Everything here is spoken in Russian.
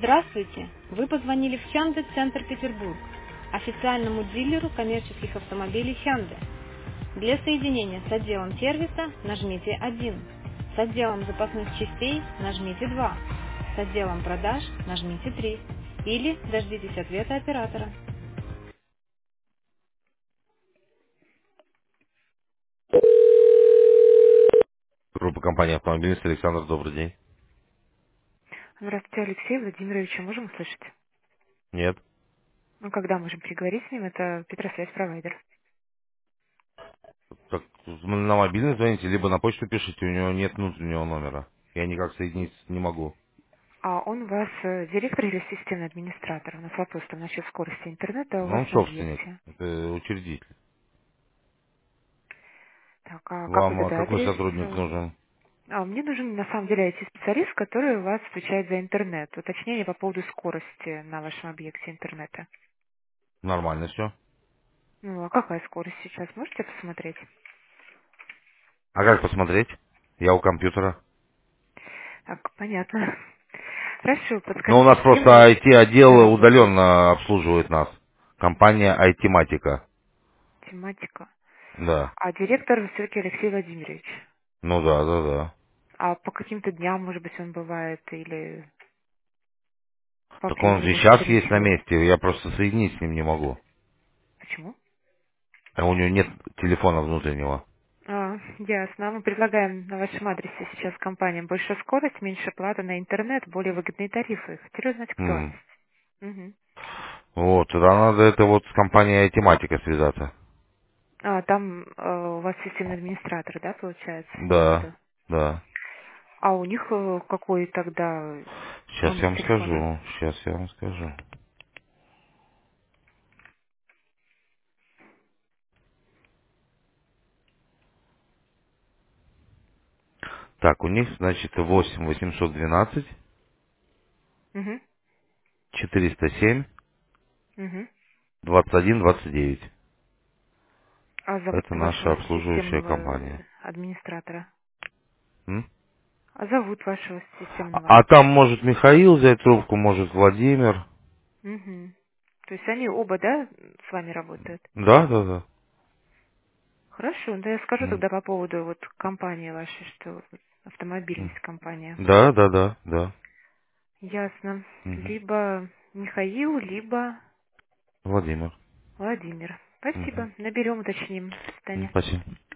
Здравствуйте! Вы позвонили в Hyundai Центр Петербург, официальному дилеру коммерческих автомобилей Hyundai. Для соединения с отделом сервиса нажмите 1, с отделом запасных частей нажмите 2, с отделом продаж нажмите 3 или дождитесь ответа оператора. Группа компании «Автомобилист», Александр, добрый день. Здравствуйте, Алексей Владимирович. Можем услышать? Нет. Ну, когда можем переговорить с ним? Это Петросвязь провайдер. Так, на мобильный звоните, либо на почту пишите, у него нет внутреннего номера. Я никак соединиться не могу. А он у вас директор или системный администратор? У нас вопрос там насчет скорости интернета у Но вас он на собственник, объекте. это учредитель. Так, а как вот Вам это какой адрес? сотрудник нужен? Мне нужен на самом деле IT-специалист, который у вас отвечает за интернет. Уточнение по поводу скорости на вашем объекте интернета. Нормально все. Ну, а какая скорость сейчас? Можете посмотреть? А как посмотреть? Я у компьютера. Так, понятно. Хорошо, Но у нас подскажите, с кем просто вы IT-отдел работаете? удаленно обслуживает нас. Компания IT-матика. Тематика. Да. А директор все-таки Алексей Владимирович. Ну да, да, да. А по каким-то дням, может быть, он бывает, или по Так он же определенному сейчас есть на периоду? месте, я просто соединить с ним не могу. Почему? А у него нет телефона внутреннего. Ясно. Мы предлагаем на вашем адресе сейчас компаниям больше скорость, меньше плата на интернет, более выгодные тарифы. Хотели узнать М. актуальность. Мгм. Вот, тогда надо это вот с компанией IT-матика связаться. Там у вас системный администратор, да, получается, Да, имеется? да. А у них какой тогда Сейчас номер я вам телефона? скажу, сейчас я вам скажу. Так, у них, значит, 8 812 Угу. 407 Угу. 2129. А зовут Это наша вашего обслуживающая системного компания. администратора? М? А зовут вашего А, системного? а там может Михаил взять трубку, может Владимир. Угу. То есть они оба, да, с вами работают? Да, да, да. Хорошо, да я скажу М, тогда по поводу вот компании вашей, что вот м. автомобильность компания. Да, да, да, да. Ясно. Мгм. Либо Михаил, либо Владимир. Владимир. Мгм. Спасибо. Наберем, уточним. До свидания. Спасибо.